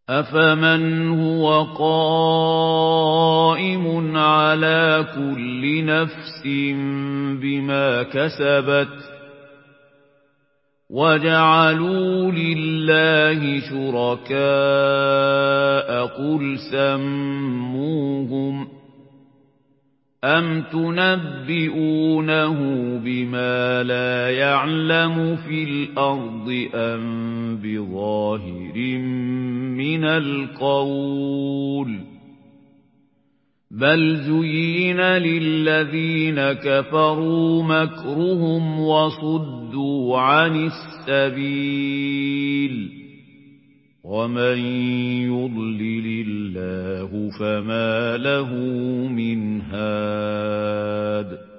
أَفَمَنْ هُوَ قَائِمٌ عَلَى كُلِّ نَفْسٍ بِمَا كَسَبَتْ وَجَعَلُوا لِلَّهِ شُرَكَاءَ قُلْ سَمُّوهُمْ أَمْ تُنَبِّئُونَهُ بِمَا لَا يَعْلَمُ فِي الْأَرْضِ أَمْ بِظَاهِرٍ مِّنَ الْقَوْلِ بَلْ زُيِّنَ لِلَّذِينَ كَفَرُوا مَكْرُهُمْ وَصُدُّوا عَنِ السَّبِيلِ وَمَن يُضْلِلِ اللَّهُ فَمَا لَهُ مِنْ هَادٍ